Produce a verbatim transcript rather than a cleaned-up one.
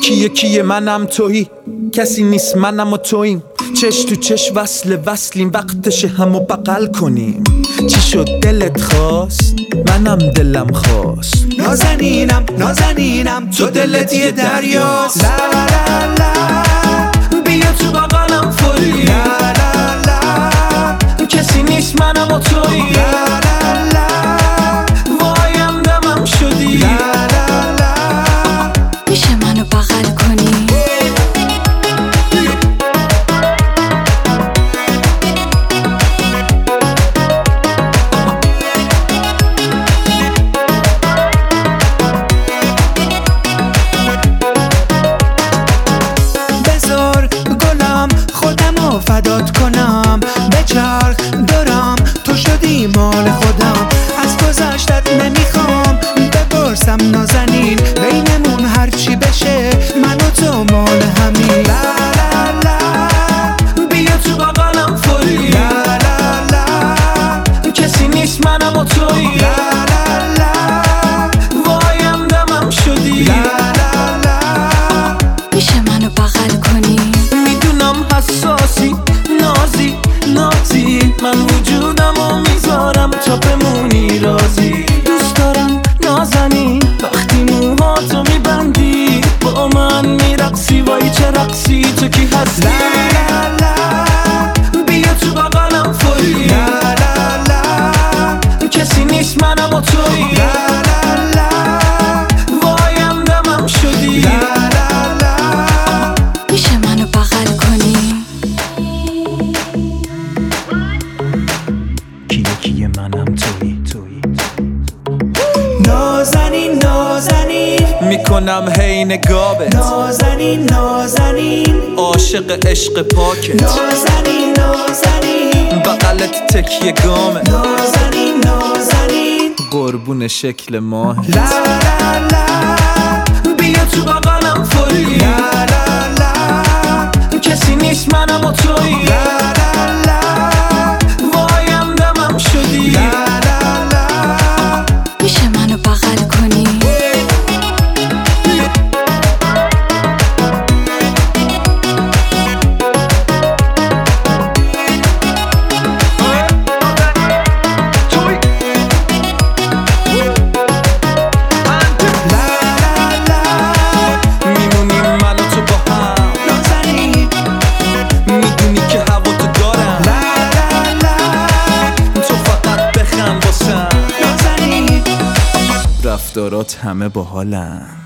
یکی یکی منم تویی، کسی نیست منم و توییم، چش تو چش وصل وصلیم، وقتش همو بغل کنیم. چی شد دلت خواست؟ منم دلم خواست. نازنینم نازنینم تو دلت یه دریاست. لا لا لا بیا تو بغلم فوری. لا لا لا کسی نیست منم و تویی. لا لا لا وایم دمم شدی. لا لا لا میشه منو بغل کنی؟ فدات کنم بچرخ دارم تو شدی مال خودم. از گذشتت نمیخوام بپرسم نازنین، بینمون هرچی بشه من و تو مال همین. لا لا لا بیا تو بغلم فوری. لا لا لا کسی نیست منم و تویی. لا لا لا وایم دمم شدی. لا لا لا میشه منو بغل کنی؟ میدونم حساسی نازی نازی، من وجودم و میذارم تا بمونی رازی. دوست دارم نازنین وقتی موهاتو میبندی، با من میرقصی، وای چه رقصی، تو کی هستی؟ لا لا لا بیا تو بغلم فوری. لا لا لا کسی نیست منم و تویی. لا لا لا وایم دمم شدی. لا لا لا میشه منو بغل کنی؟ کیه کیه منم تویی تویی. نازنین نازنین میکنم هی نگابت، نازنین نازنین عاشق عشق پاکت، نازنین نازنین بغلت تکیه گامت، نازنین نازنین قربون شکل ماه. لا لا لا بیا تو بغلم فوری. لا لا لا کسی نیست منم و تویی. لا لا لا وایم دمم شدی. لا لا لا میشه منو بغل کنی؟ رفتارات همه باحالن.